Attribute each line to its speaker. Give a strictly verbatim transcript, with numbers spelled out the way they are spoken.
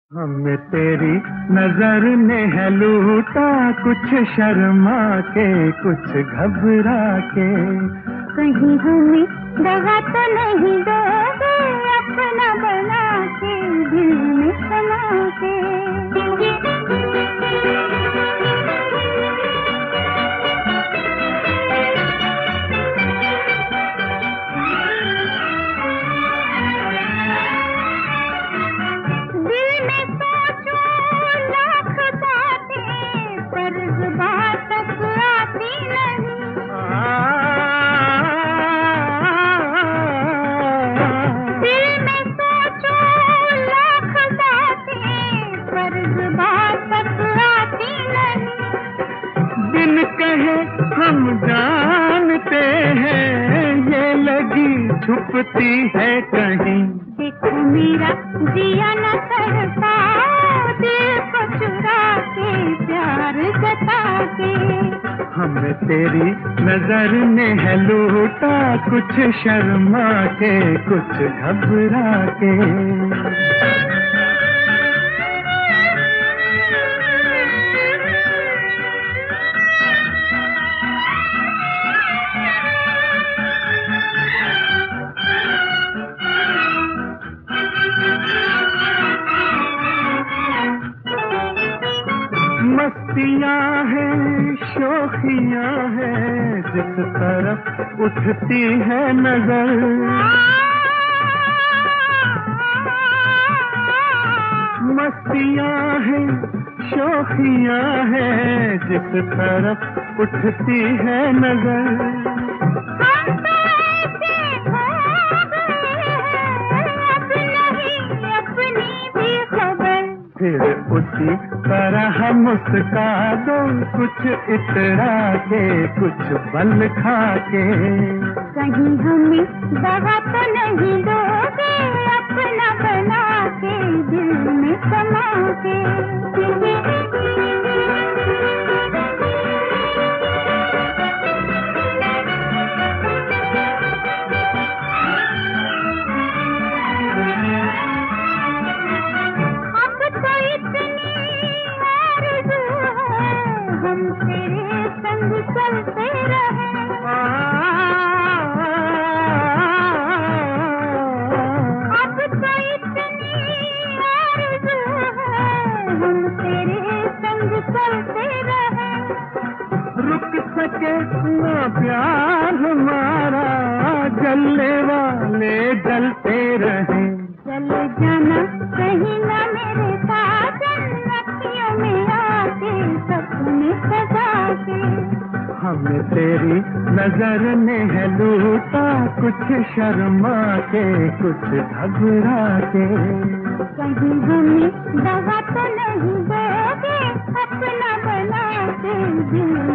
Speaker 1: हमें तेरी नजर ने है लूटा, कुछ शर्मा के कुछ घबरा के।
Speaker 2: कहीं हमें दगा तो नहीं दोगे, अपना बना के दिल में समा के।
Speaker 1: बिन कहे हम जानते हैं, ये लगी छुपती है कहीं।
Speaker 2: देखो मेरा जिया न करता, दिल को चुरा के प्यार जता के।
Speaker 1: हमें तेरी नजर ने है लूटा, कुछ शर्मा के कुछ घबरा के। मस्तियाँ हैं शोखियाँ हैं, जिस तरफ उठती है नजर। मस्तियाँ हैं शोखियाँ हैं, जिस तरफ उठती है नजर। फिर उसी तरह मुस्का दो, कुछ इतरा के कुछ बल खा के।
Speaker 2: कहीं हमें दगा तो नहीं दोगे, अपना बना के दिल में समा के। तेरे संग चलते रहे, अब तो इतनी आरज़ू है, हम तेरे संग चलते रहे।
Speaker 1: रुक सके ना प्यार हमारा, जलने वाले जलते रहे।
Speaker 2: चले जाना कहीं ना मेरे साथ, अखियों में आके सपने सजा के।
Speaker 1: हमें तेरी नजर ने है लूटा, कुछ शर्मा के कुछ घबरा के।
Speaker 2: कहीं हमें दगा तो नहीं दोगे, अपना बना के दिल